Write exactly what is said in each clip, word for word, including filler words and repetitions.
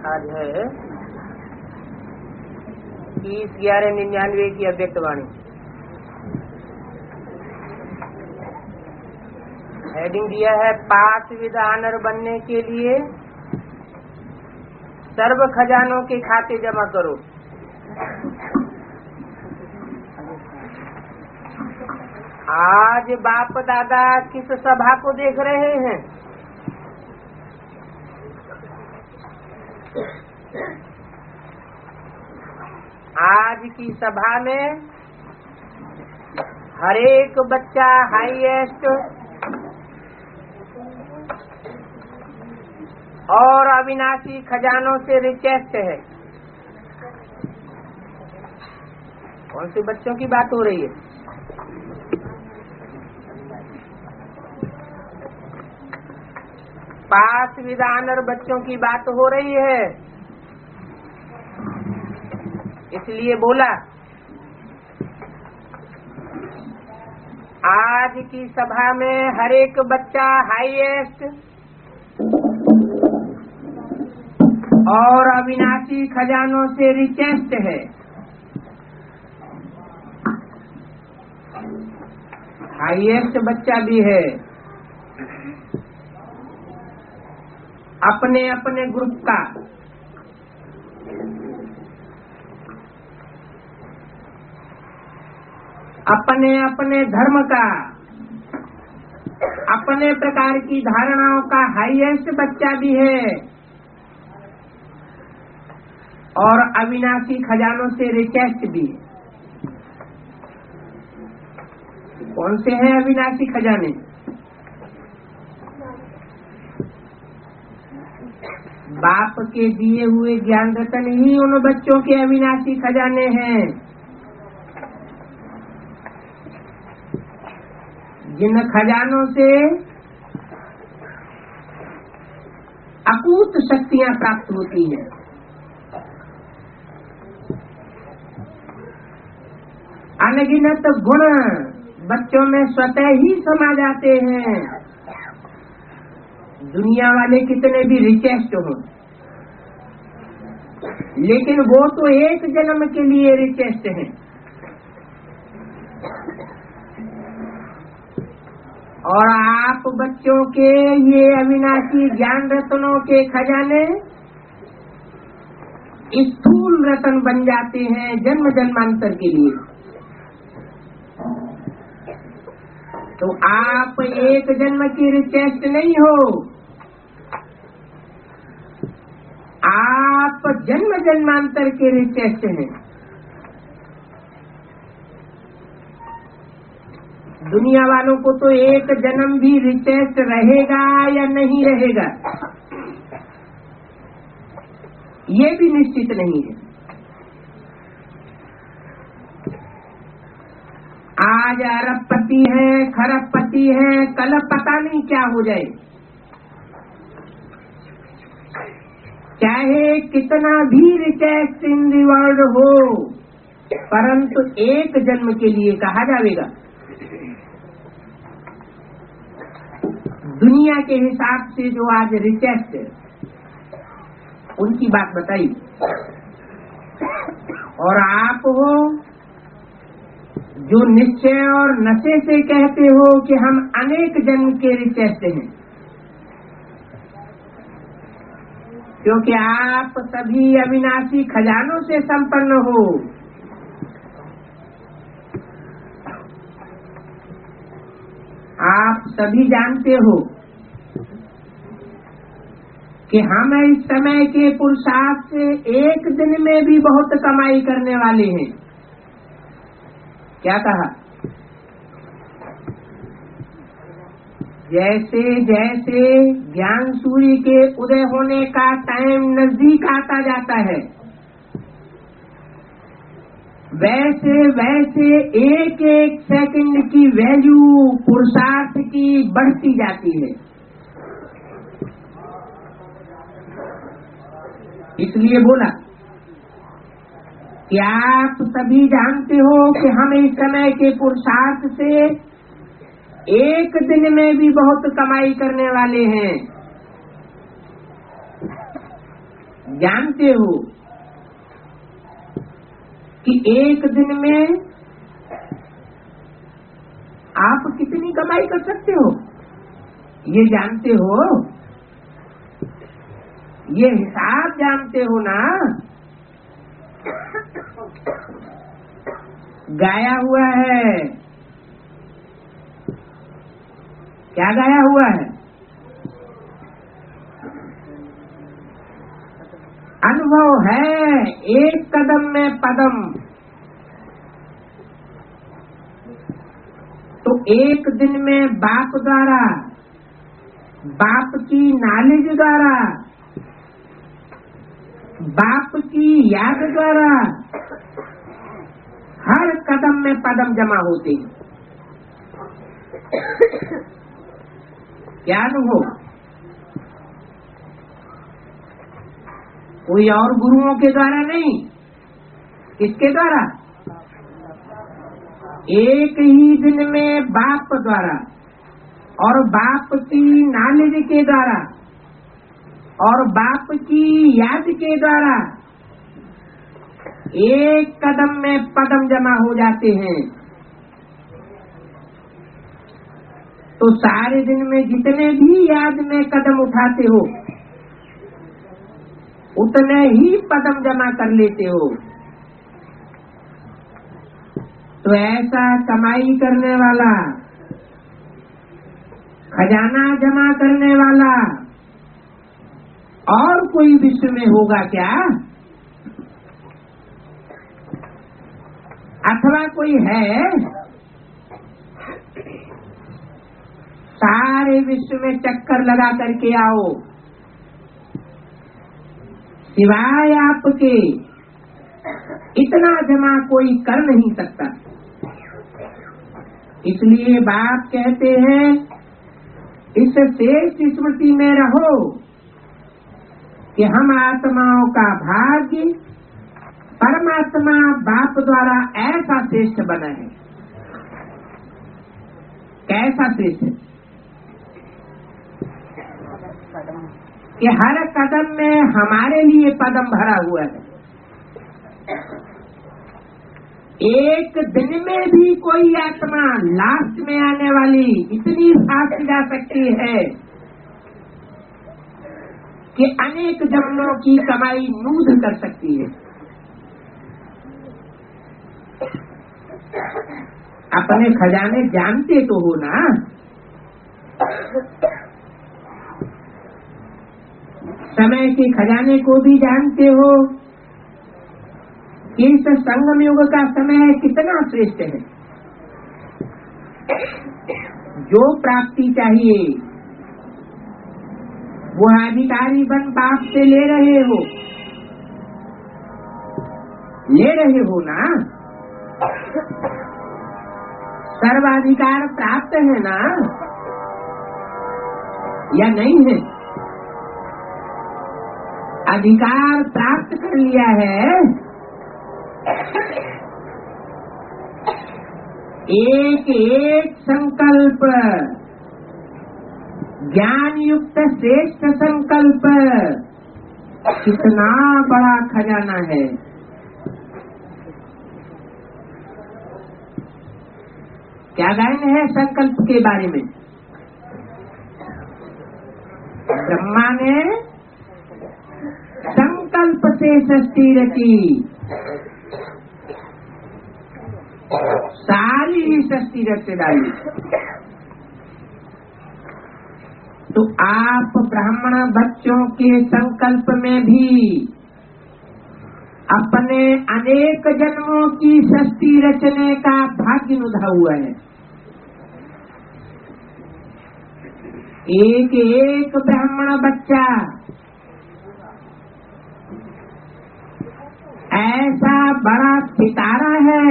आज है तीस ग्यारह निन्यानवे की अव्यक्त वाणी। हेडिंग दिया है पांच विधानर बनने के लिए सर्व खजानों के खाते जमा करो। आज बाप दादा किस सभा को देख रहे हैं? आज की सभा में हरेक बच्चा हाईएस्ट और अविनाशी खजानों से रिचेस्ट है। कौन से बच्चों की बात हो रही है? पांच विधानर बच्चों की बात हो रही है। इसलिए बोला आज की सभा में हरेक बच्चा हाईएस्ट और अविनाशी खजानों से रिचेस्ट है। हाईएस्ट बच्चा भी है, अपने अपने ग्रुप का, अपने अपने धर्म का, अपने प्रकार की धारणाओं का हाईएस्ट बच्चा भी है और अविनाशी खजानों से रिचेस्ट भी। कौन से हैं अविनाशी खजाने? बाप के दिए हुए ज्ञान रतन ही उन बच्चों के अविनाशी खजाने हैं, जिन खजानों से अकूत शक्तियां प्राप्त होती हैं। अनगिनत गुण बच्चों में स्वतः ही समा जाते हैं। दुनिया वाले कितने भी रिचेस्ट हो, लेकिन वो तो एक जन्म के लिए रिचेस्ट हैं और आप बच्चों के ये अविनाशी ज्ञान रत्नों के खजाने स्थूल रत्न बन जाते हैं जन्म जन्मांतर के लिए। तो आप एक जन्म की रिचेस्ट नहीं हो, आप जन्म जन्मांतर के रिचेस्ट हैं। दुनिया वालों को तो एक जन्म भी रिचेस्ट रहेगा या नहीं रहेगा ये भी निश्चित नहीं है। आज अरबपति है, खरबपति है, कल पता नहीं क्या हो जाए। चाहे कितना भी रिचेस्ट इन दी वर्ल्ड हो, परंतु एक जन्म के लिए कहा जाएगा। दुनिया के हिसाब से जो आज रिचेस्ट है उनकी बात बताई, और आप हो जो निश्चय और नशे से कहते हो कि हम अनेक जन्म के रिचेस्ट हैं, क्योंकि आप सभी अविनाशी खजानों से संपन्न हो। आप सभी जानते हो कि हम इस समय के पुरुषार्थ से एक दिन में भी बहुत कमाई करने वाले हैं। क्या कहा? जैसे जैसे ज्ञान सूर्य के उदय होने का टाइम नजदीक आता जाता है, वैसे वैसे एक एक सेकंड की वैल्यू पुरुषार्थ की बढ़ती जाती है। इसलिए बोला कि आप सभी जानते हो कि हम इस समय के पुरुषार्थ से एक दिन में भी बहुत कमाई करने वाले हैं। जानते हो कि एक दिन में आप कितनी कमाई कर सकते हो? ये जानते हो? ये हिसाब जानते हो ना? गाया हुआ है। क्या गाया हुआ है? अनुभव है एक कदम में पदम। तो एक दिन में बाप द्वारा, बाप की नॉलेज द्वारा, बाप की याद द्वारा हर कदम में पदम जमा होते हैं। क्या अनुभव? कोई और गुरुओं के द्वारा नहीं, किसके द्वारा? एक ही दिन में बाप द्वारा और बाप की नॉलेज के द्वारा और बाप की याद के द्वारा एक कदम में पदम जमा हो जाते हैं। तो सारे दिन में जितने भी याद में कदम उठाते हो उतने ही पदम जमा कर लेते हो। तो ऐसा कमाई करने वाला, खजाना जमा करने वाला और कोई विश्व में होगा क्या? अथवा कोई है? सारे विश्व में चक्कर लगा करके आओ, सिवाय आपके इतना जमा कोई कर नहीं सकता। इसलिए बाप कहते हैं इस शेष स्मृति में रहो कि हम आत्माओं का भाग्य परमात्मा बाप द्वारा ऐसा श्रेष्ठ बना है। कैसा श्रेष्ठ? कि हर कदम में हमारे लिए पदम भरा हुआ है। एक दिन में भी कोई आत्मा लास्ट में आने वाली इतनी फास्ट जा सकती है कि अनेक जन्मों की कमाई नूध कर सकती है। अपने खजाने जानते तो हो ना? समय के खजाने को भी जानते हो कि इस संगम युग का समय कितना श्रेष्ठ है। जो प्राप्ति चाहिए वो अधिकारी बन बाप से ले रहे हो, ले रहे हो ना? सर्वाधिकार प्राप्त है ना या नहीं है? अधिकार प्राप्त कर लिया है। एक एक संकल्प ज्ञान युक्त श्रेष्ठ संकल्प कितना बड़ा खजाना है। क्या गायन है संकल्प के बारे में? ब्रह्मा ने संकल्प से सृष्टि रची, सारी ही सृष्टि रच डाली। तो आप ब्राह्मण बच्चों के संकल्प में भी अपने अनेक जन्मों की सृष्टि रचने का भाग्य नुधा हुआ है। एक एक ब्राह्मण बच्चा ऐसा बड़ा सितारा है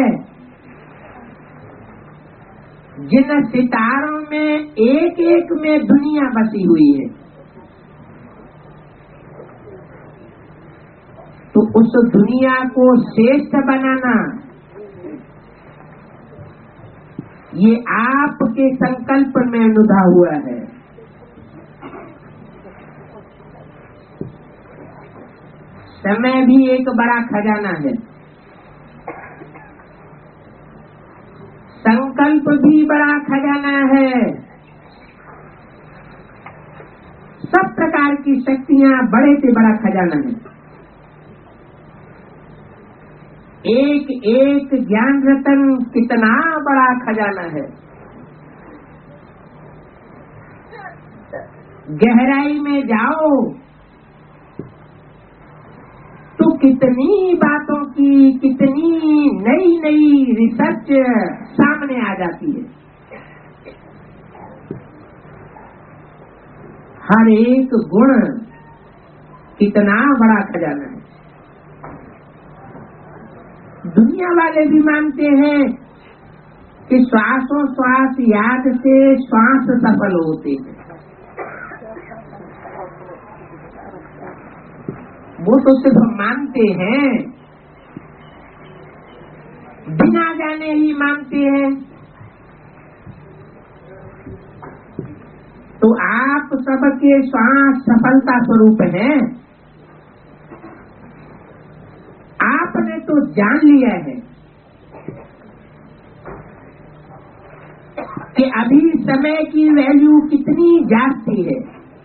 जिन सितारों में एक एक में दुनिया बसी हुई है। तो उस दुनिया को श्रेष्ठ बनाना ये आपके संकल्प में नुधा हुआ है। समय भी एक बड़ा खजाना है, संकल्प भी बड़ा खजाना है, सब प्रकार की शक्तियां बड़े से बड़ा खजाना है। एक एक ज्ञान रतन कितना बड़ा खजाना है। गहराई में जाओ तो कितनी बातों की कितनी नई नई रिसर्च सामने आ जाती है। हर एक गुण कितना बड़ा खजाना है। दुनिया वाले भी मानते हैं कि श्वासों श्वास याद से श्वास सफल होते हैं। वो तो सिर्फ मानते हैं, बिना जाने ही मानते हैं। तो आप सबके श्वास सफलता स्वरूप हैं। आपने तो जान लिया है कि अभी समय की वैल्यू कितनी जाती है।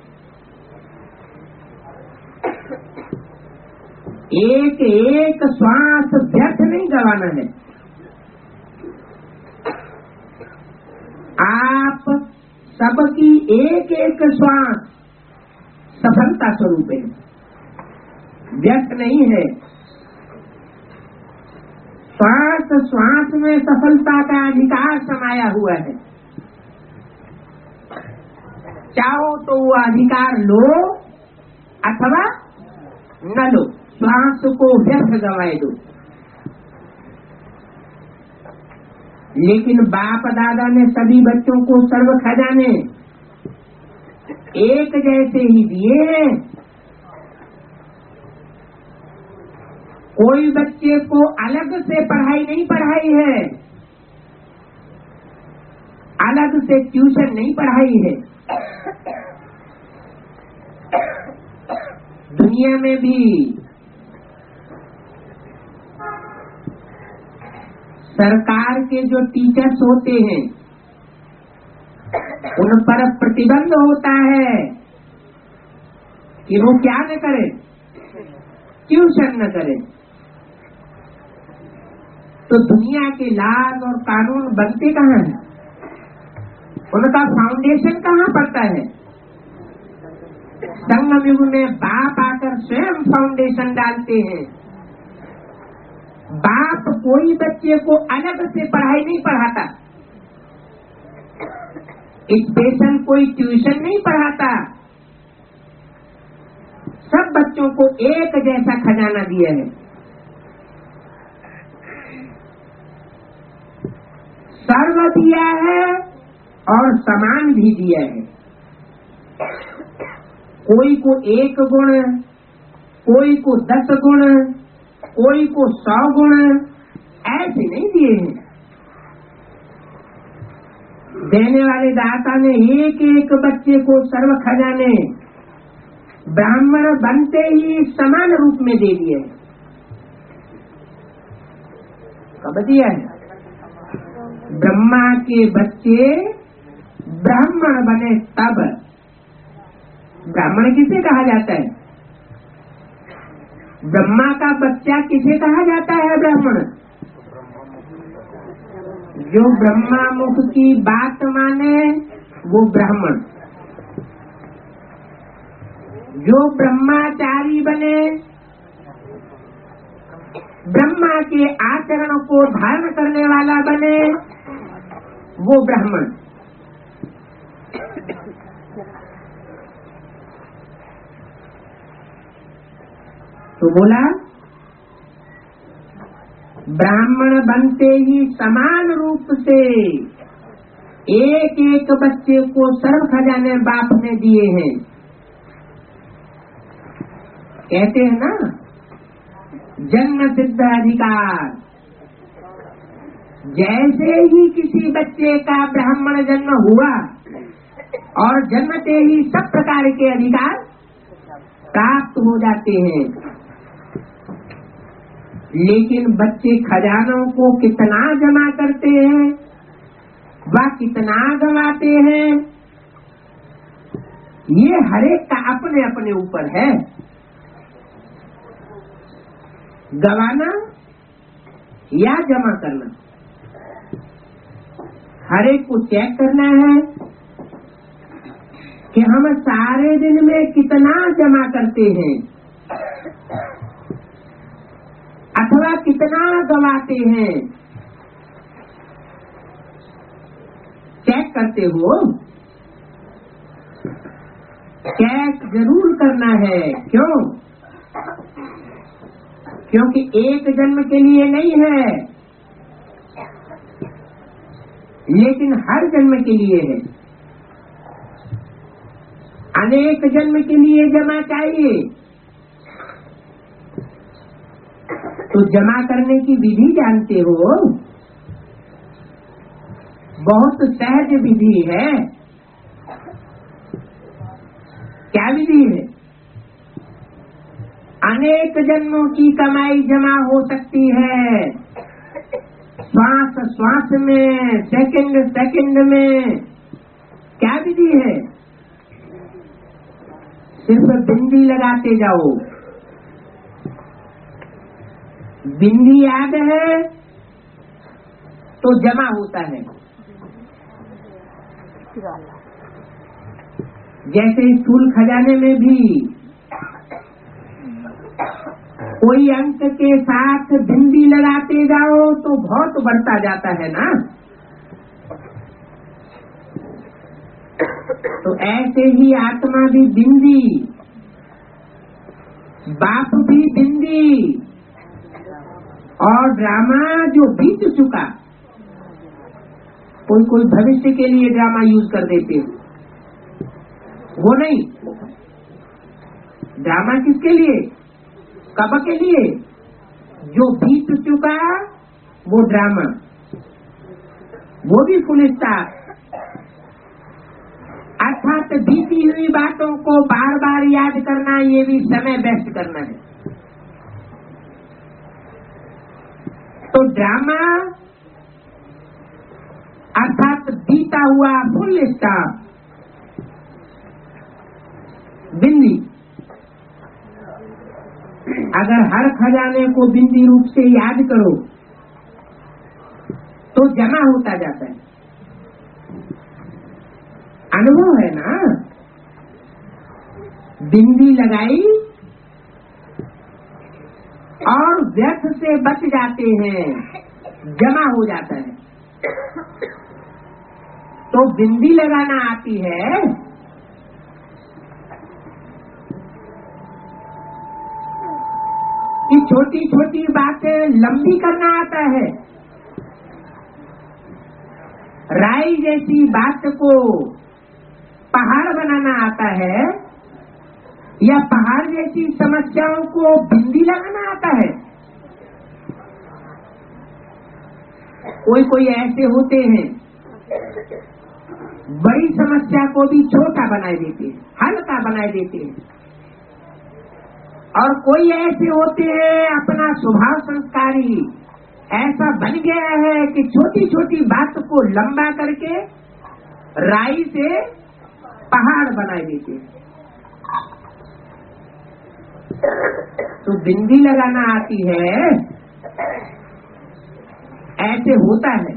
एक एक श्वास व्यर्थ नहीं गवाना है। आप सबकी एक एक श्वास सफलता स्वरूप है, व्यर्थ नहीं है। श्वास श्वास में सफलता का अधिकार समाया हुआ है। चाहो तो वो अधिकार लो अथवा न लो, श्वास को व्यर्थ गंवाए दो। लेकिन बाप दादा ने सभी बच्चों को सर्व खजाने एक जैसे ही दिए हैं। कोई बच्चे को अलग से पढ़ाई नहीं पढ़ाई है, अलग से ट्यूशन नहीं पढ़ाई है। दुनिया में भी सरकार के जो टीचर्स होते हैं उन पर प्रतिबंध होता है कि वो क्या न करें, ट्यूशन न करें। तो दुनिया के लाज और कानून बनते कहाँ हैं? उनका फाउंडेशन कहाँ पड़ता है? संगम युग में बाप आकर स्वयं फाउंडेशन डालते हैं। बाप कोई बच्चे को अलग से पढ़ाई नहीं पढ़ाता, स्पेशल कोई ट्यूशन नहीं पढ़ाता। सब बच्चों को एक जैसा खजाना दिया है। सर्व दिया है और समान भी दिया है। कोई को एक गुण, कोई को दस गुण, कोई को सौ गुण, ऐसे नहीं दिए हैं। देने वाले दाता ने एक एक बच्चे को सर्व खजाने ब्राह्मण बनते ही समान रूप में दे दिए। कब दिया है? ब्रह्मा के बच्चे ब्राह्मण बने तब। ब्राह्मण किसे कहा जाता है? ब्रह्मा का बच्चा किसे कहा जाता है? ब्राह्मण। जो ब्रह्मा मुख की बात माने वो ब्राह्मण। जो ब्रह्माचारी बने, ब्रह्मा के आचरण को धारण करने वाला बने, वो ब्राह्मण। तो बोला ब्राह्मण बनते ही समान रूप से एक एक बच्चे को सर्व खजाने बाप ने दिए हैं। कहते हैं ना, जन्म सिद्ध अधिकार। जैसे ही किसी बच्चे का ब्राह्मण जन्म हुआ और जन्मते ही सब प्रकार के अधिकार प्राप्त हो जाते हैं। लेकिन बच्चे खजानों को कितना जमा करते हैं व कितना गवाते हैं, ये हरेक का अपने अपने ऊपर है। गवाना या जमा करना, हरेक को चेक करना है कि हम सारे दिन में कितना जमा करते हैं अथवा कितना गवाते हैं। चेक करते हो? चेक जरूर करना है। क्यों? क्योंकि एक जन्म के लिए नहीं है, लेकिन हर जन्म के लिए है। अनेक जन्म के लिए जमा चाहिए, तो जमा करने की विधि जानते हो? बहुत सहज विधि है। क्या विधि है? अनेक जन्मों की कमाई जमा हो सकती है, श्वास श्वास में, सेकंड सेकंड में। क्या विधि है? सिर्फ बिंदी लगाते जाओ। बिंदी याद है तो जमा होता है। जैसे स्थूल खजाने में भी कोई अंक के साथ बिंदी लगाते जाओ तो बहुत बढ़ता जाता है ना। तो ऐसे ही आत्मा भी बिंदी, बाप भी बिंदी, और ड्रामा जो बीत चुका, कोई कोई भविष्य के लिए ड्रामा यूज कर देते हैं, वो नहीं। ड्रामा किसके लिए? कब के लिए? जो बीत चुका वो ड्रामा, वो भी फुल स्टॉप। अर्थात बीती हुई बातों को बार बार याद करना, ये भी समय वेस्ट करना है। तो ड्रामा अर्थात बीता हुआ फुल स्टॉप, बिंदी। अगर हर खजाने को बिंदी रूप से याद करो तो जमा होता जाता है। अनुभव है ना? बिंदी लगाई और व्यर्थ से बच जाते हैं, जमा हो जाता है। तो बिंदी लगाना आती है, कि छोटी छोटी बातें लंबी करना आता है। राई जैसी बात को पहाड़ बनाना आता है, या पहाड़ जैसी समस्याओं को बिंदी लगाना आता है। कोई कोई ऐसे होते हैं, बड़ी समस्या को भी छोटा बनाए देते हैं, हल्का बनाए देते हैं। और कोई ऐसे होते हैं, अपना स्वभाव संस्कारी ऐसा बन गया है कि छोटी छोटी बात को लंबा करके राई से पहाड़ बनाए देते हैं। तो बिंदी लगाना आती है, ऐसे होता है।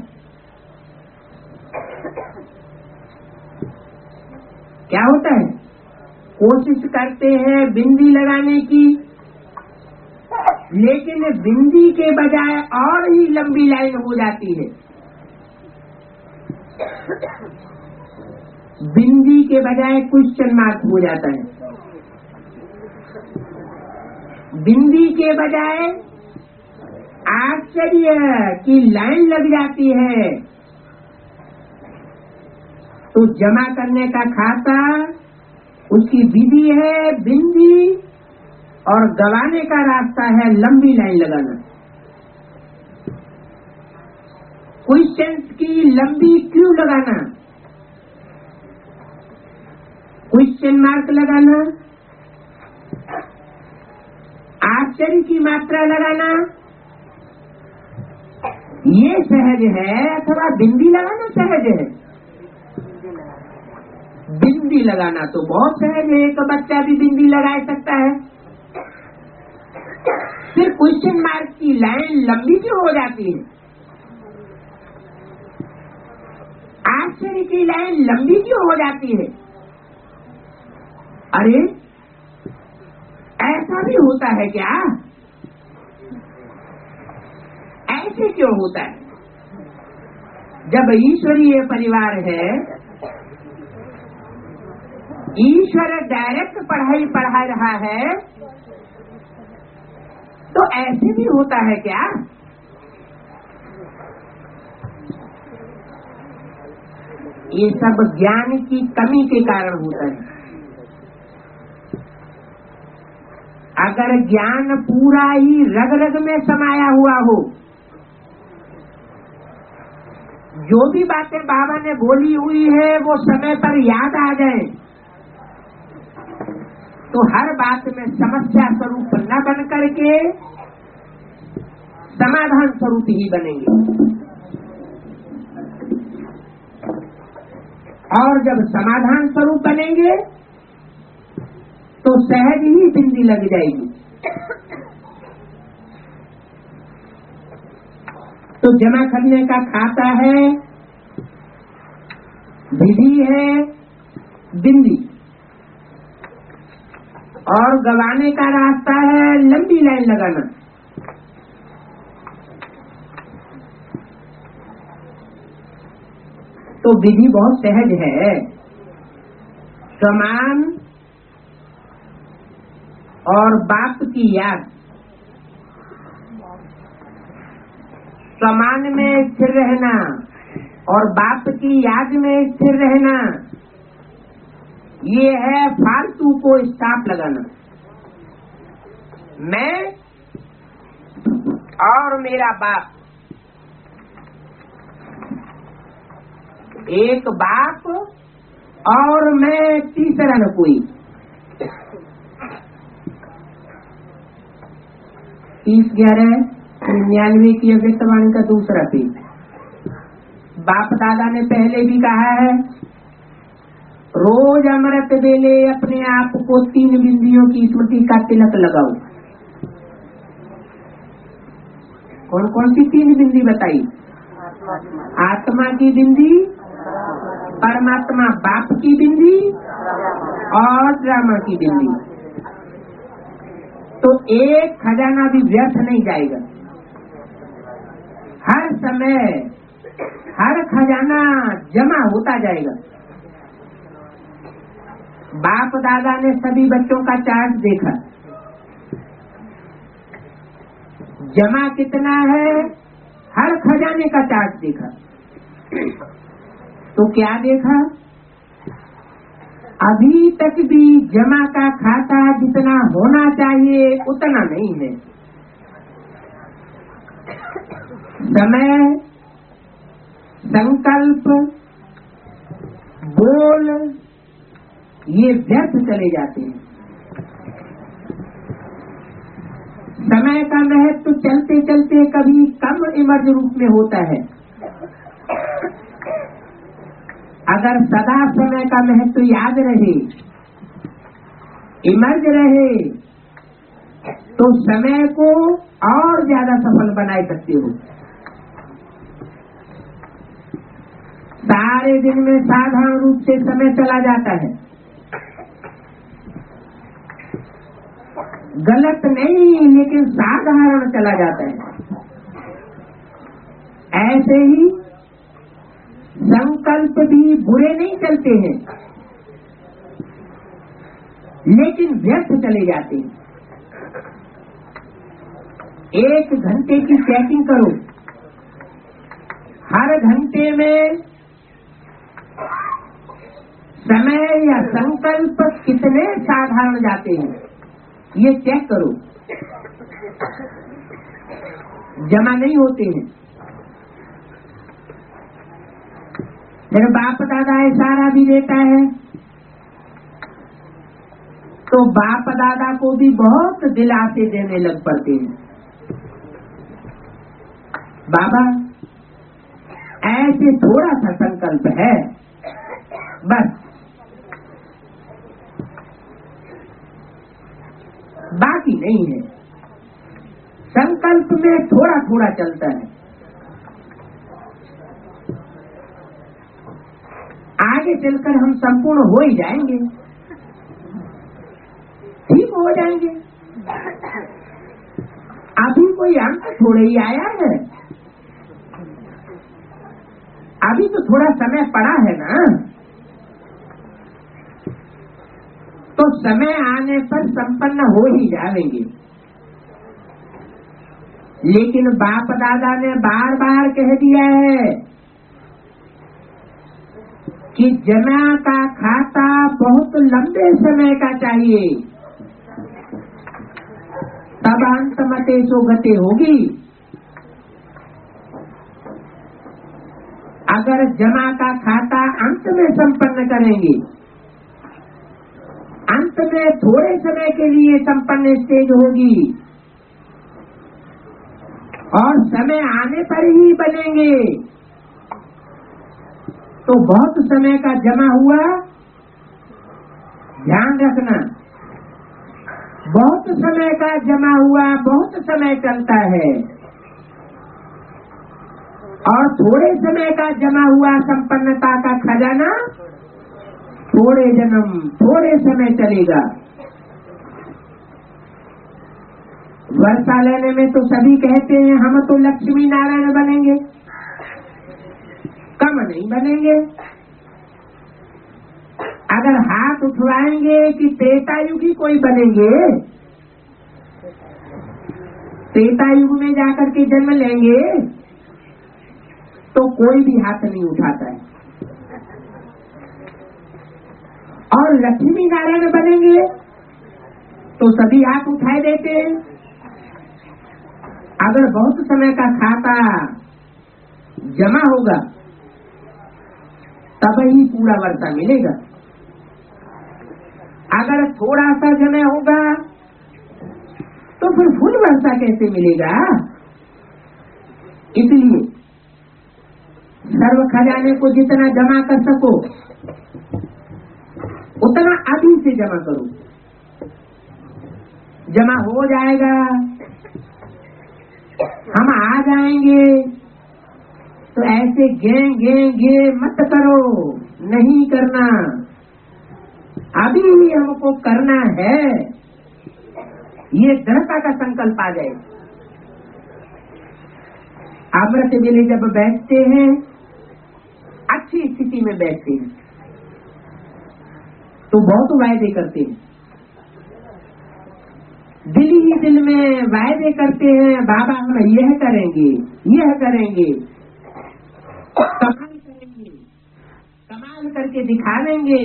क्या होता है? कोशिश करते हैं बिंदी लगाने की, लेकिन बिंदी के बजाय और ही लंबी लाइन हो जाती है। बिंदी के बजाय क्वेश्चन मार्क हो जाता है। बिंदी के बजाय आश्चर्य की लाइन लग जाती है। तो जमा करने का खाता, उसकी विधि है बिंदी, और गवाने का रास्ता है लंबी लाइन लगाना। क्वेश्चंस की लंबी क्यों लगाना? क्वेश्चन मार्क लगाना, आश्चर्य की मात्रा लगाना, ये सहज है अथवा बिंदी लगाना सहज है? बिंदी लगाना तो बहुत सहज है, एक बच्चा भी बिंदी लगा सकता है। फिर क्वेश्चन मार्क की लाइन लंबी क्यों हो जाती है? आश्चर्य की लाइन लंबी क्यों हो जाती है? अरे ऐसा भी होता है क्या? ऐसे क्यों होता है? जब ईश्वरीय परिवार है, ईश्वर डायरेक्ट पढ़ाई पढ़ा रहा है, तो ऐसे भी होता है क्या? ये सब ज्ञान की कमी के कारण होता है। अगर ज्ञान पूरा ही रग रग में समाया हुआ हो, जो भी बातें बाबा ने बोली हुई है वो समय पर याद आ जाए, तो हर बात में समस्या स्वरूप न बन करके समाधान स्वरूप ही बनेंगे। और जब समाधान स्वरूप बनेंगे तो सहज ही बिंदी लग जाएगी। तो जमा करने का खाता है, विधि है बिंदी, और गवाने का रास्ता है लंबी लाइन लगाना। तो विधि बहुत सहज है। समान और बाप की याद, समान में स्थिर रहना और बाप की याद में स्थिर रहना, ये है फालतू को स्टॉप लगाना। मैं और मेरा बाप, एक बाप और मैं, तीसरा न कोई। तीस ग्यारह निन्यानवे की अव्यक्तवाणी का दूसरा पेज। बाप दादा ने पहले भी कहा है, रोज अमृत वेले अपने आप को तीन बिंदियों की स्मृति का तिलक लगाओ। कौन कौन सी तीन बिंदी बताई? आत्मा की बिंदी, परमात्मा बाप की बिंदी और ड्रामा की बिंदी। तो एक खजाना भी व्यर्थ नहीं जाएगा। हर समय हर खजाना जमा होता जाएगा। बाप दादा ने सभी बच्चों का चार्ट देखा, जमा कितना है, हर खजाने का चार्ट देखा। तो क्या देखा? अभी तक भी जमा का खाता जितना होना चाहिए उतना नहीं है। समय, संकल्प, बोल, ये व्यर्थ चले जाते हैं। समय का महत्व चलते चलते कभी कम इमर्ज रूप में होता है। अगर सदा समय का महत्व याद रहे, इमर्ज रहे, तो समय को और ज्यादा सफल बना सकते हो। सारे दिन में साधारण रूप से समय चला जाता है, गलत नहीं लेकिन साधारण चला जाता है। ऐसे ही संकल्प भी बुरे नहीं चलते हैं लेकिन व्यर्थ चले जाते हैं। एक घंटे की चेकिंग करो, हर घंटे में समय या संकल्प कितने साधारण जाते हैं, ये चेक करो। जमा नहीं होते हैं। फिर बाप दादा इशारा भी देता है, तो बाप दादा को भी बहुत दिलासे देने लग पड़ते हैं। बाबा ऐसे थोड़ा सा संकल्प है, बस बाकी नहीं है। संकल्प में थोड़ा थोड़ा चलता है, आगे चलकर हम संपूर्ण हो ही जाएंगे, ठीक हो जाएंगे। अभी कोई अंत थोड़े ही आया है, अभी तो थोड़ा समय पड़ा है ना, तो समय आने पर संपन्न हो ही जाएंगे। लेकिन बाप दादा ने बार बार कह दिया है कि जमा का खाता बहुत लंबे समय का चाहिए, तब अंत मते सो गते होगी। अगर जमा का खाता अंत में संपन्न करेंगे, अंत में थोड़े समय के लिए संपन्न स्टेज होगी और समय आने पर ही बनेंगे, तो बहुत समय का जमा हुआ। ध्यान रखना, बहुत समय का जमा हुआ बहुत समय चलता है, और थोड़े समय का जमा हुआ संपन्नता का खजाना थोड़े जन्म थोड़े समय चलेगा। वर्षा लेने में तो सभी कहते हैं हम तो लक्ष्मी नारायण बनेंगे, कम नहीं बनेंगे। अगर हाथ उठवाएंगे कि त्रेता युग ही कोई बनेंगे, त्रेता युग में जाकर के जन्म लेंगे, तो कोई भी हाथ नहीं उठाता है। और लक्ष्मी नारायण बनेंगे तो सभी हाथ उठाए देते हैं। अगर बहुत समय का खाता जमा होगा तब ही पूरा वर्षा मिलेगा। अगर थोड़ा सा जमा होगा तो फिर फुल वर्षा कैसे मिलेगा। इसलिए सर्व खजाने को जितना जमा कर सको उतना अभी से जमा करो। जमा हो जाएगा, हम आ जाएंगे, तो ऐसे गे गे गे मत करो, नहीं करना। अभी ही हमको करना है, ये दृढ़ता का संकल्प आ जाए। अमृत वेले जब बैठते हैं, अच्छी स्थिति में बैठते हैं, तो बहुत वायदे करते हैं, दिल ही दिल में वायदे करते हैं, बाबा हम यह करेंगे, यह करेंगे, कमाल करेंगे, कमाल करके दिखा देंगे।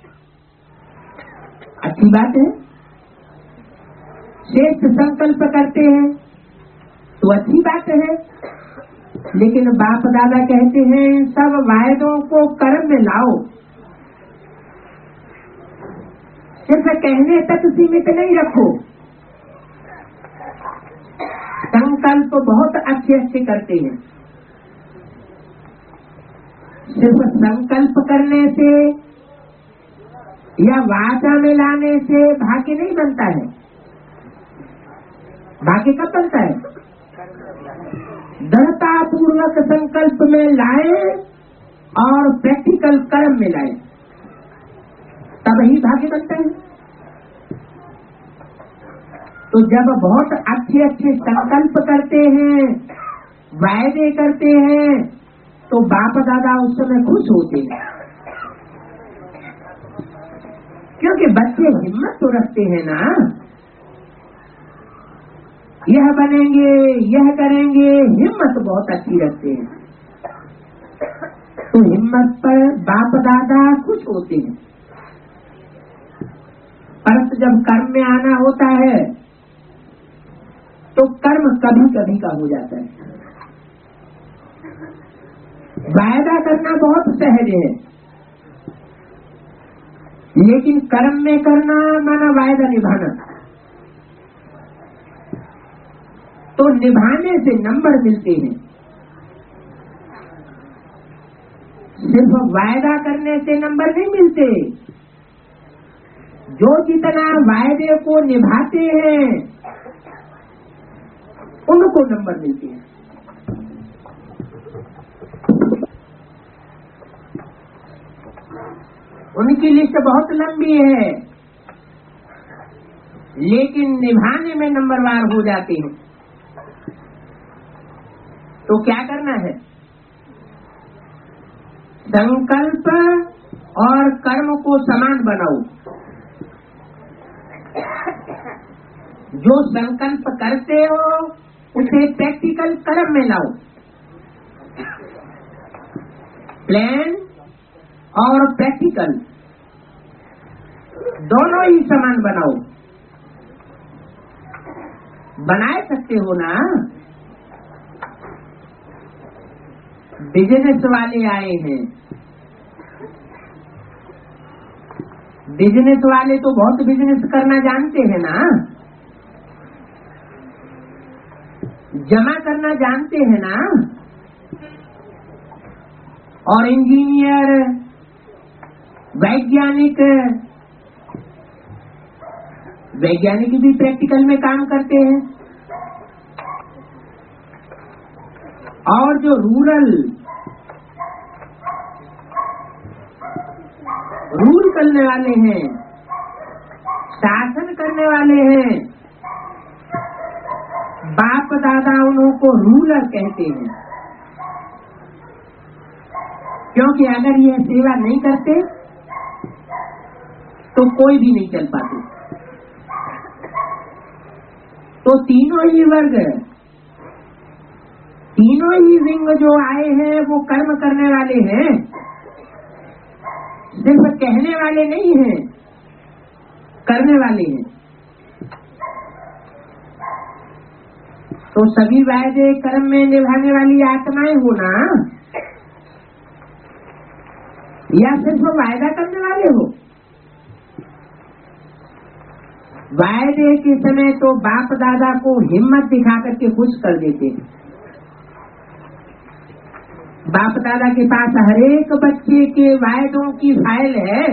अच्छी बात है, श्रेष्ठ संकल्प करते हैं तो अच्छी बात है। लेकिन बाप दादा कहते हैं सब वायदों को कर्म में लाओ, सिर्फ कहने तक सीमित नहीं रखो। संकल्प बहुत अच्छे अच्छे करते हैं, सिर्फ संकल्प करने से या वाचा में लाने से भाग्य नहीं बनता है। भाग्य कब बनता है? दृढ़ता पूर्वक संकल्प में लाए और प्रैक्टिकल कर्म में लाए, तब ही भाग्य बनता है। तो जब बहुत अच्छे अच्छे संकल्प करते हैं, वायदे करते हैं, तो बाप दादा उस समय खुश होते हैं, क्योंकि बच्चे हिम्मत तो रखते हैं ना, यह बनेंगे, यह करेंगे, हिम्मत बहुत अच्छी रखते हैं। तो हिम्मत पर बाप दादा खुश होते हैं। परंतु जब कर्म में आना होता है तो कर्म कभी कभी का हो जाता है। वायदा करना बहुत सहज है, लेकिन कर्म में करना माना वायदा निभाना, तो निभाने से नंबर मिलते हैं। वायदा करने से नंबर नहीं मिलते, जो जितना वायदे को निभाते हैं उनको नंबर मिलते हैं। उनकी लिस्ट बहुत लंबी है, लेकिन निभाने में नंबरवार हो जाते हैं। तो क्या करना है? संकल्प और कर्म को समान बनाओ। जो संकल्प करते हो उसे प्रैक्टिकल कर्म में लाओ। प्लान और प्रैक्टिकल दोनों ही समान बनाओ। बना सकते हो ना? बिजनेस वाले आए हैं, बिजनेस वाले तो बहुत बिजनेस करना जानते हैं ना, जमा करना जानते हैं ना। और इंजीनियर, वैज्ञानिक वैज्ञानिक भी प्रैक्टिकल में काम करते हैं। और जो रूरल रूल करने वाले हैं, शासन करने वाले हैं, बाप दादा उनको रूलर कहते हैं। क्योंकि अगर ये सेवा नहीं करते तो कोई भी नहीं चल पाते। तो तीनों ही वर्ग, तीनों ही विंग जो आए हैं वो कर्म करने वाले हैं, सिर्फ कहने वाले नहीं हैं, करने वाले हैं। तो सभी वायदे कर्म में निभाने वाली आत्माएं हो ना, या सिर्फ वायदा करने वाले हो? वायदे के समय तो बाप दादा को हिम्मत दिखा करके खुश कर देते हैं। बाप दादा के पास हरेक बच्चे के वायदों की फाइल है।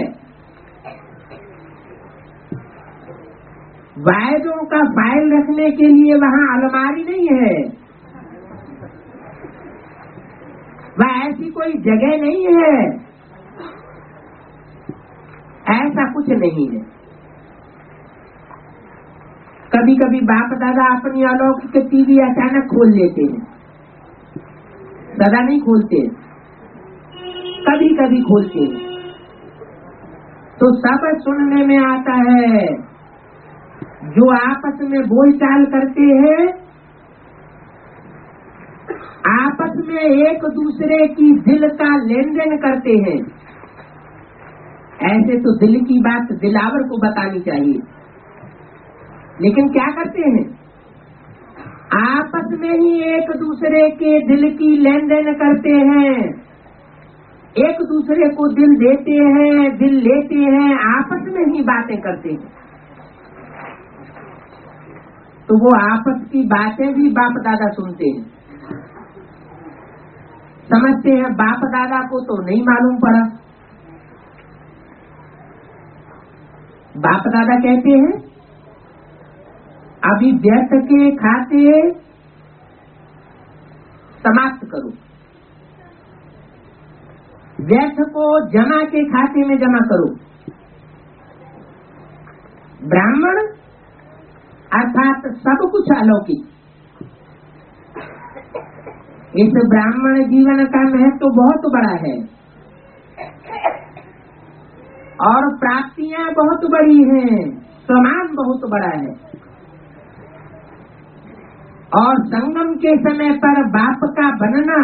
वायदों का फाइल रखने के लिए वहाँ अलमारी नहीं है, वह ऐसी कोई जगह नहीं है, ऐसा कुछ नहीं है। कभी कभी बाप दादा अपनी अलौकिक टीवी अचानक खोल लेते हैं, सदा नहीं खोलते, कभी कभी खोलते हैं। तो सब सुनने में आता है। जो आपस में बोलचाल करते हैं, आपस में एक दूसरे की दिल का लेन देन करते हैं। ऐसे तो दिल की बात दिलावर को बतानी चाहिए, लेकिन क्या करते हैं? आपस में ही एक दूसरे के दिल की लेन देन करते हैं, एक दूसरे को दिल देते हैं, दिल लेते हैं, आपस में ही बातें करते हैं। तो वो आपस की बातें भी बाप दादा सुनते हैं, समझते हैं बाप दादा को तो नहीं मालूम पड़ा। बाप दादा कहते हैं अभी व्यर्थ के खाते समाप्त करो, व्यर्थ को जमा के खाते में जमा करो। ब्राह्मण अर्थात सब कुछ अलौकिक। इस ब्राह्मण जीवन का महत्व तो बहुत बड़ा है और प्राप्तियां बहुत बड़ी हैं, सम्मान बहुत बड़ा है। और संगम के समय पर बाप का बनना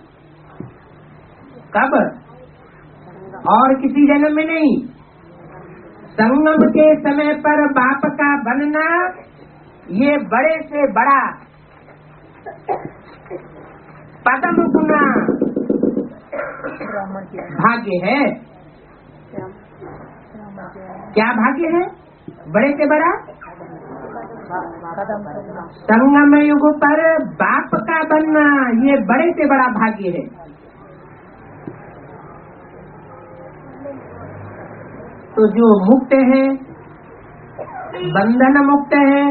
कब? और किसी जन्म में नहीं, संगम के समय पर बाप का बनना ये बड़े से बड़ा पदम गुना भाग्य है। क्या भाग्य है? बड़े से बड़ा संगम युग पर बाप का बनना ये बड़े से बड़ा भाग्य है। तो जो मुक्त है, बंधन मुक्त है,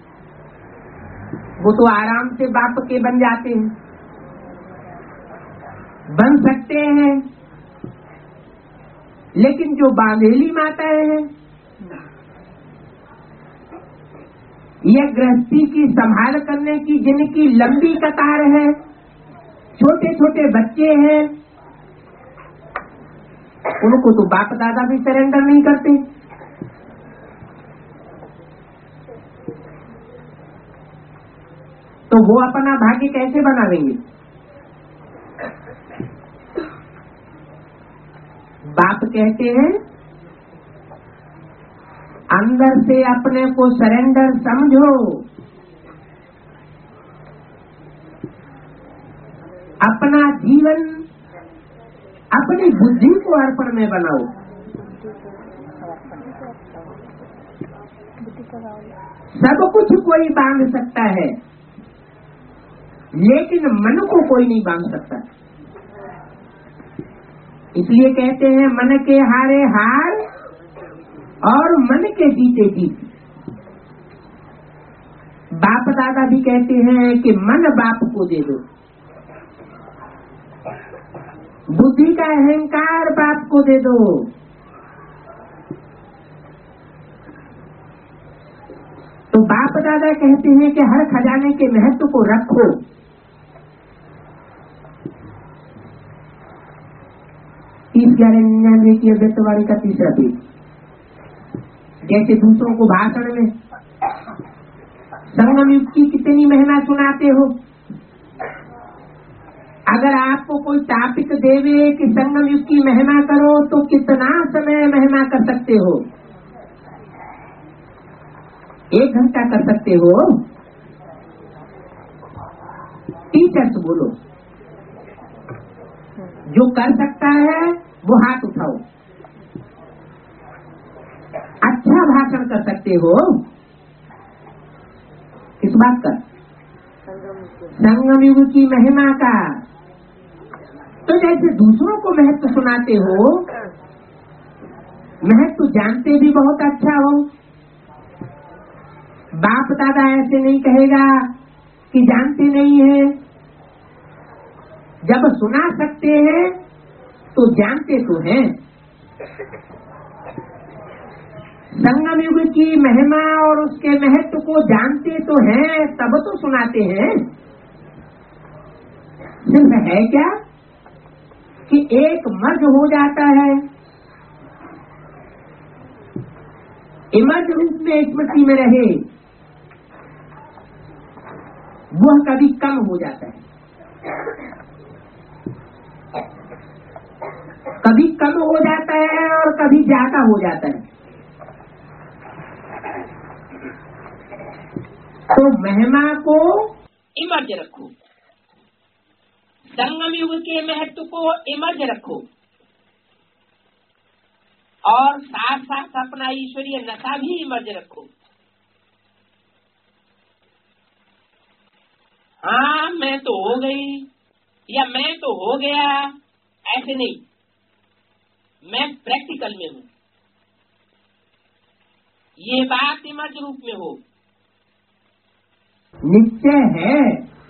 वो तो आराम से बाप के बन जाते हैं, बन सकते हैं। लेकिन जो बांधेली माताएं हैं, ये गृहस्थी की संभाल करने की जिनकी लंबी कतार है, छोटे छोटे बच्चे हैं, उनको तो बाप दादा भी सरेंडर नहीं करते। तो वो अपना भाग्य कैसे बनावेंगे? बाप कहते हैं अंदर से अपने को सरेंडर समझो, अपना जीवन अपनी बुद्धि को अर्पण में बनाओ। सब कुछ कोई बांध सकता है, लेकिन मन को कोई नहीं बांध सकता। इसलिए कहते हैं मन के हारे हार और मन के जीते जीत। बाप दादा भी कहते हैं कि मन बाप को दे दो, बुद्धि का अहंकार बाप को दे दो। तो बाप दादा कहते हैं कि हर खजाने के महत्व को रखो। तीस ग्यारह निन्यानवे की अव्यक्तवाणी का तीसरा पेज। जैसे दूसरों को भाषण में संगम युग की कितनी महिमा सुनाते हो, अगर आपको कोई टॉपिक देवे कि संगम युग की महिमा करो तो कितना समय महिमा कर सकते हो? एक घंटा कर सकते हो? टीचर्स बोलो, जो कर सकता है वो हाथ उठाओ। अच्छा भाषण कर सकते हो? किस बात का? संगम युग की महिमा का। तो जैसे दूसरों को महत्व सुनाते हो, महत्व जानते भी बहुत अच्छा हो। बाप दादा ऐसे नहीं कहेगा कि जानते नहीं है। जब सुना सकते हैं तो जानते तो हैं। संगम युग की महिमा और उसके महत्व को जानते तो हैं, तब तो सुनाते हैं। सिर्फ है क्या कि एक मर्ज हो जाता है, इमर्ज रूप में स्मृति में रहे, वह कभी कम हो जाता है, कभी कम हो जाता है और कभी ज्यादा हो जाता है। तो महिमा को इमर्ज रखो, संगम युग के महत्व को इमर्ज रखो, और साथ साथ अपना ईश्वरीय नशा भी इमर्ज रखो। हाँ मैं तो हो गई या मैं तो हो गया, ऐसे नहीं। मैं प्रैक्टिकल में हूँ, ये बात इमर्ज रूप में हो। निश्चय है,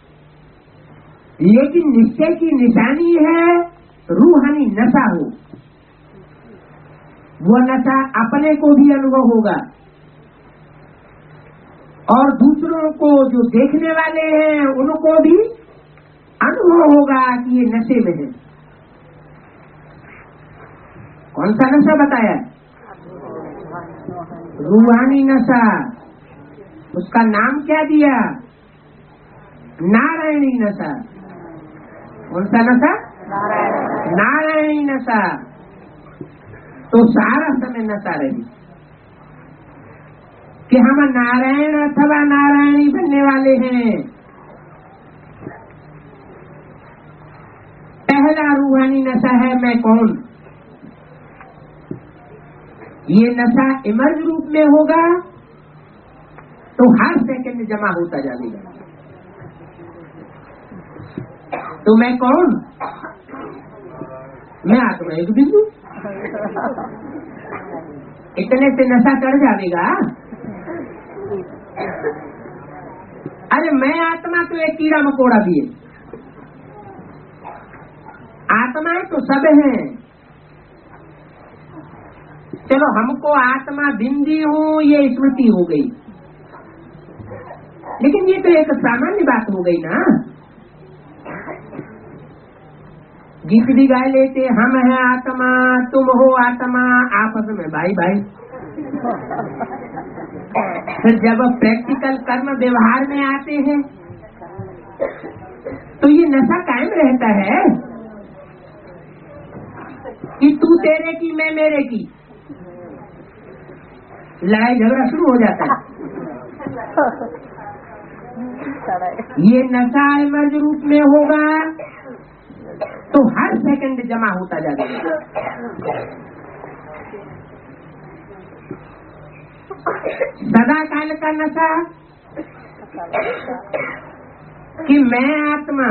लेकिन निश्चय की निशानी है रूहानी नशा हो। वो नशा अपने को भी अनुभव होगा और दूसरों को जो देखने वाले हैं उनको भी अनुभव होगा कि ये नशे में है। कौन सा नशा बताया? रूहानी नशा। उसका नाम क्या दिया? नारायणी नशा। कौन सा नशा? नारायणी नशा। तो सारा समय नशा रही कि हम नारायण अथवा नारायणी बनने वाले हैं। पहला रूहानी नशा है मैं कौन। ये नशा इमर्ज रूप में होगा तो हर सेकंड जमा होता जाएगा। तो मैं कौन? मैं आत्मा एक बिंदु। इतने से नशा चढ़ जाएगा। अरे मैं आत्मा तो एक कीड़ा मकोड़ा भी है, आत्माएं तो सब हैं। चलो हमको आत्मा बिंदी हूँ ये स्मृति हो गई, लेकिन ये तो एक सामान्य बात हो गई ना। गीत भी गाय लेते, हम हैं आत्मा तुम हो आत्मा, आपस में भाई भाई। फिर जब प्रैक्टिकल कर्म व्यवहार में आते हैं तो ये नशा कायम रहता है कि तू तेरे की मैं मेरे की, लड़ाई झगड़ा शुरू हो जाता है। ये नशा एमर्ज रूप में होगा तो हर सेकंड जमा होता जाएगा। सदा काल का नशा कि मैं आत्मा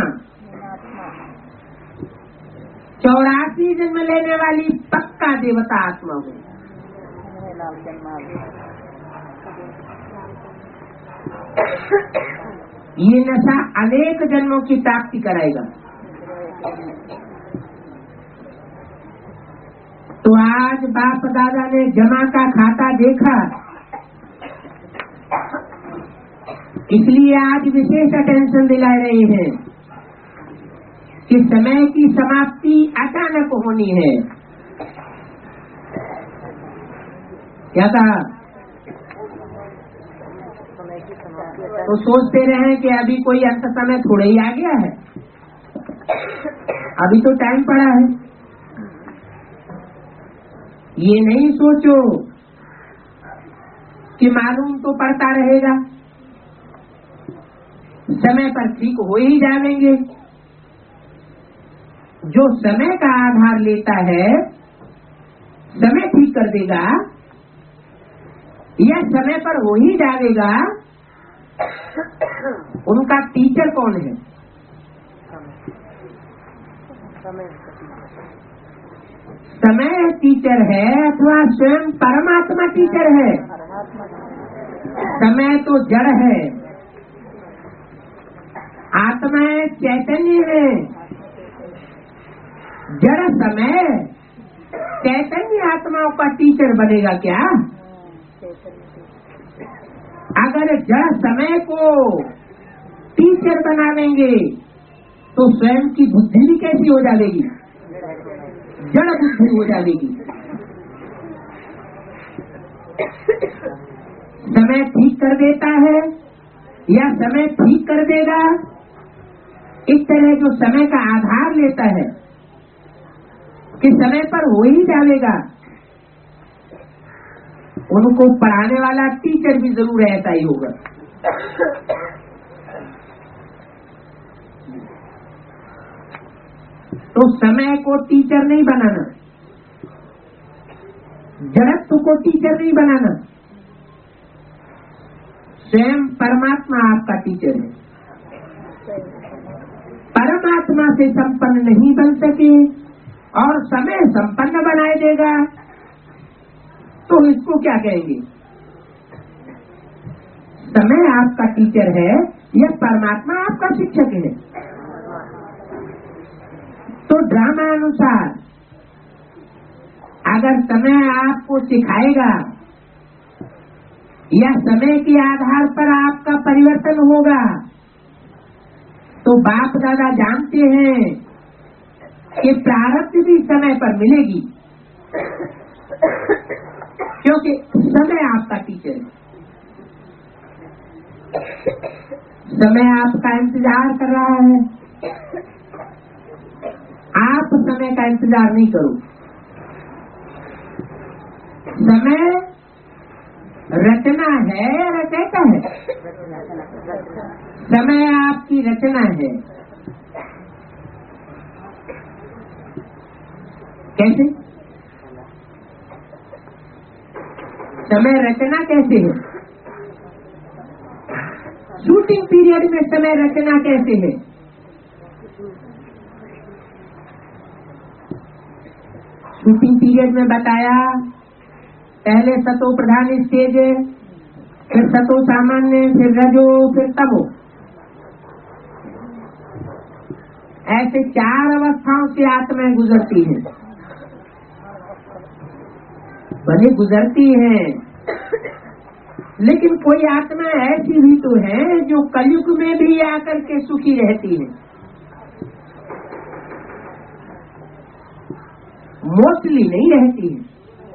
चौरासी जन्म लेने वाली पक्का देवता आत्मा हूँ। ये नशा अनेक जन्मों की प्राप्ति कराएगा। तो आज बाप दादा ने जमा का खाता देखा, इसलिए आज विशेष अटेंशन दिला रहे हैं कि समय की समाप्ति अचानक होनी है। क्या कहा? तो सोचते रहे कि अभी कोई अंत समय थोड़ा ही आ गया है, अभी तो टाइम पड़ा है। ये नहीं सोचो कि मालूम तो पड़ता रहेगा, समय पर ठीक हो ही जाएंगे। जो समय का आधार लेता है समय ठीक कर देगा, या समय पर हो ही जाएगा। उनका टीचर कौन है? समय टीचर है अथवा स्वयं परमात्मा टीचर है? समय तो जड़ है, आत्मा चैतन्य है। जड़ समय चैतन्य आत्माओं का टीचर बनेगा क्या? अगर जड़ समय को टीचर बनावेंगे तो स्वयं की बुद्धि भी कैसी हो जाएगी? जड़ बुद्धि हो जाएगी। समय ठीक कर देता है या समय ठीक कर देगा, इस तरह जो समय का आधार लेता है कि समय पर हो ही जाएगा, उनको पढ़ाने वाला टीचर भी जरूर ऐसा ही होगा। तो समय को टीचर नहीं बनाना, जड़त्व को टीचर नहीं बनाना। स्वयं परमात्मा आपका टीचर है। परमात्मा से संपन्न नहीं बन सके और समय संपन्न बनाए देगा तो इसको क्या कहेंगे? समय आपका टीचर है या परमात्मा आपका शिक्षक है? तो ड्रामा अनुसार अगर समय आपको सिखाएगा या समय के आधार पर आपका परिवर्तन होगा, तो बाप दादा जानते हैं कि प्रारब्ध भी समय पर मिलेगी, क्योंकि समय आपका टीचर है। समय आपका इंतजार कर रहा है, आप समय का इंतजार नहीं करो। समय रचना है या रचयिता है? समय आपकी रचना है। कैसे? समय रचना कैसे है? शूटिंग पीरियड में समय रचना कैसे है? शूटिंग पीरियड में बताया पहले सतो प्रधान स्टेज है, फिर सतो सामान्य, फिर रजो, फिर तमो। ऐसे चार अवस्थाओं से आत्माएं गुजरती हैं। भले गुजरती हैं, लेकिन कोई आत्मा ऐसी भी तो है जो कलयुग में भी आकर के सुखी रहती है। मोस्टली नहीं रहती है,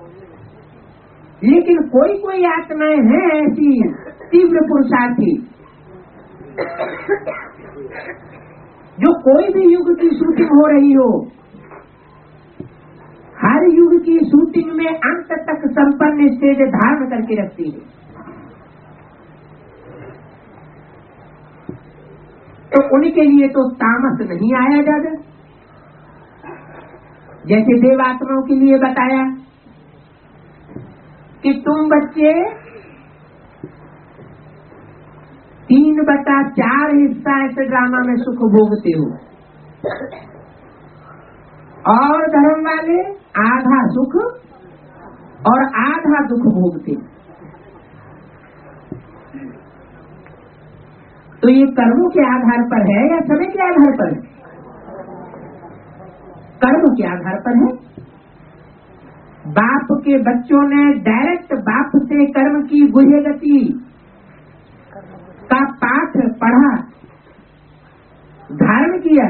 लेकिन कोई कोई आत्माएं हैं ऐसी तीव्र पुरुषार्थी जो कोई भी युग की शूटिंग हो रही हो, हर युग की शूटिंग में अंत तक संपन्न स्टेज धारण करके रखती है। तो उनके लिए तो तामस नहीं आया ज्यादा, जैसे देवात्माओं के लिए बताया कि तुम बच्चे तीन बटा चार हिस्सा ऐसे ड्रामा में सुख भोगते हो, और धर्म वाले आधा सुख और आधा दुख भोगते। तो ये कर्मों के आधार पर है या समय के आधार पर है? कर्म के आधार पर है। बाप के बच्चों ने डायरेक्ट बाप से कर्म की गुह्य गति का पाठ पढ़ा, धारण किया,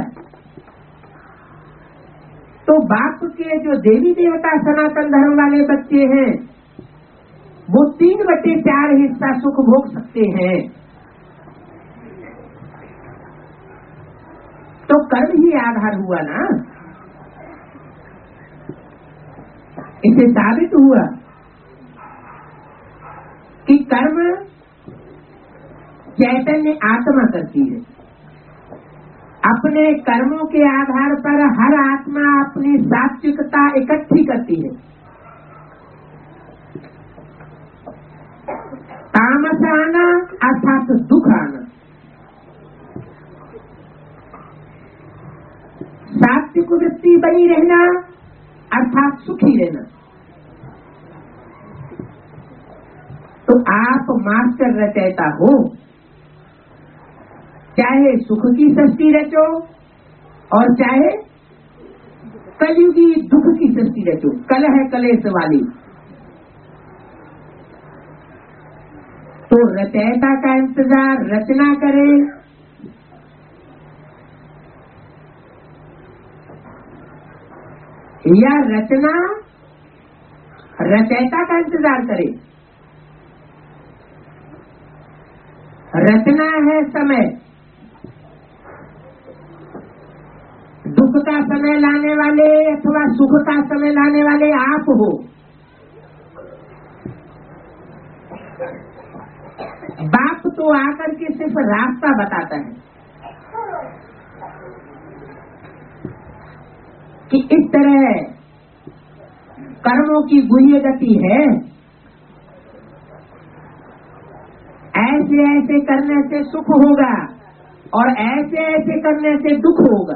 तो बाप के जो देवी देवता सनातन धर्म वाले बच्चे हैं वो तीन बटे चार हिस्सा सुख भोग सकते हैं। तो कर्म ही आधार हुआ ना। इसे साबित हुआ कि कर्म चैतन्य आत्मा करती है। अपने कर्मों के आधार पर हर आत्मा अपनी सात्विकता इकट्ठी करती है। तामस आना अर्थात दुख आना, सात्विक वृत्ति बनी रहना अर्थात सुखी रहना। तो आप मास्टर रचयिता हो, चाहे सुख की सृष्टि रचो और चाहे कलयुगी दुख की सृष्टि रचो, कलह कलेश वाली। तो रचयिता का इंतजार रचना करे या रचना रचयिता का इंतजार करे। रचना है समय, दुख का समय लाने वाले अथवा सुख का समय लाने वाले आप हो। बाप तो आकर के सिर्फ रास्ता बताता है कि इस तरह कर्मों की गुह्य गति है, ऐसे ऐसे करने से सुख होगा और ऐसे ऐसे करने से दुख होगा।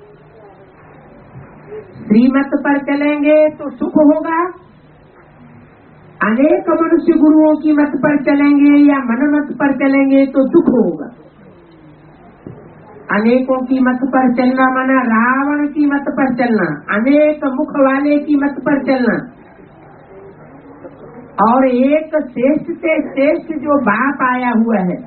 श्रीमत पर चलेंगे तो सुख होगा, अनेक मनुष्य गुरुओं की मत पर चलेंगे या मनमत पर चलेंगे तो दुख होगा। अनेकों की मत पर चलना माना रावण की मत पर चलना, अनेक मुख वाले की मत पर चलना, और एक श्रेष्ठ से श्रेष्ठ जो बाप आया हुआ है,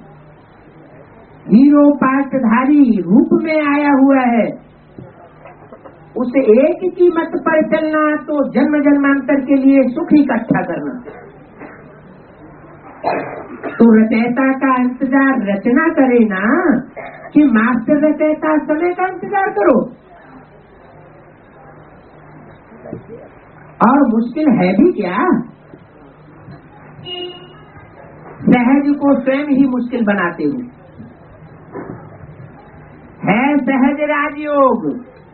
हीरो पाठधारी रूप में आया हुआ है, उस एक की मत पर चलना तो जन्म जन्मांतर के लिए सुख इकट्ठा करना। तो रचयिता का इंतजार रचना करे ना कि मास्टर रचयिता समय का इंतजार करो। और मुश्किल है भी क्या? सहज को स्वयं ही मुश्किल बनाते हो। है सहज राजयोग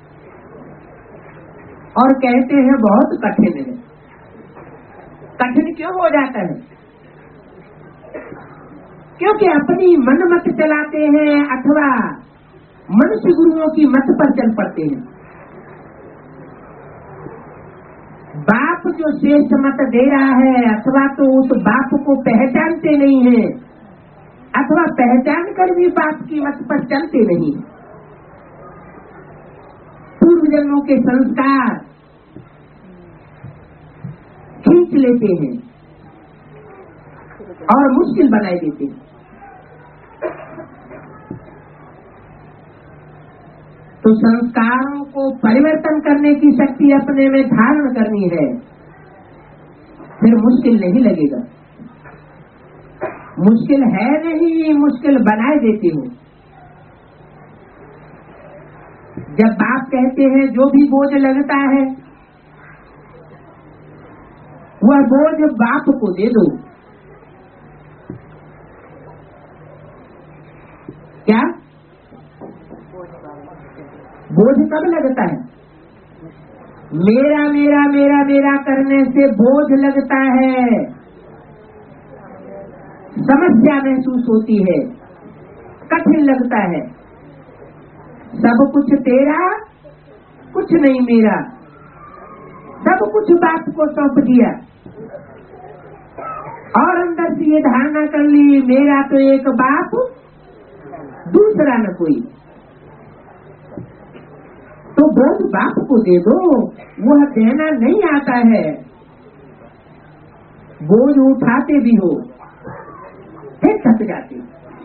और कहते हैं बहुत कठिन है। कठिन क्यों हो जाता है? क्योंकि अपनी मन मत चलाते हैं अथवा मनुष्य गुरुओं की मत पर चल पड़ते हैं। बाप जो श्रेष्ठ मत दे रहा है, अथवा तो उस बाप को पहचानते नहीं है, अथवा पहचान कर भी बाप की मत पर चलते नहीं। पूर्व जन्मों के संस्कार खींच लेते हैं और मुश्किल बनाए देते हैं। तो संस्कारों को परिवर्तन करने की शक्ति अपने में धारण करनी है, फिर मुश्किल नहीं लगेगा। मुश्किल है नहीं, मुश्किल बनाए देते हो। जब बाप कहते हैं जो भी बोझ लगता है वह बोझ बाप को दे दो, क्या बोझ कब लगता है? मेरा मेरा मेरा मेरा करने से बोझ लगता है, समस्या महसूस होती है, कठिन लगता है। सब कुछ तेरा, कुछ नहीं मेरा, सब कुछ बाप को सौंप दिया और अंदर से ये धारणा कर ली मेरा तो एक बाप, दूसरा न कोई। तो बोझ बाप को दे दो, वह देना नहीं आता है। बोझ उठाते भी हो फिर थक जाते,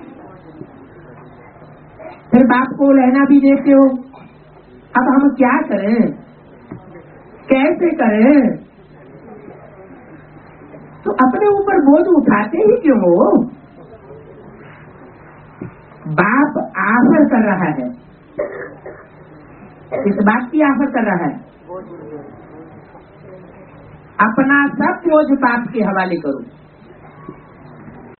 फिर बाप को लेना भी देते हो। अब हम क्या करें, कैसे करें? तो अपने ऊपर बोझ उठाते ही क्यों हो? बाप आफर कर रहा है, इस बात की आफर कर रहा है, अपना सब बोझ बाप के हवाले करो।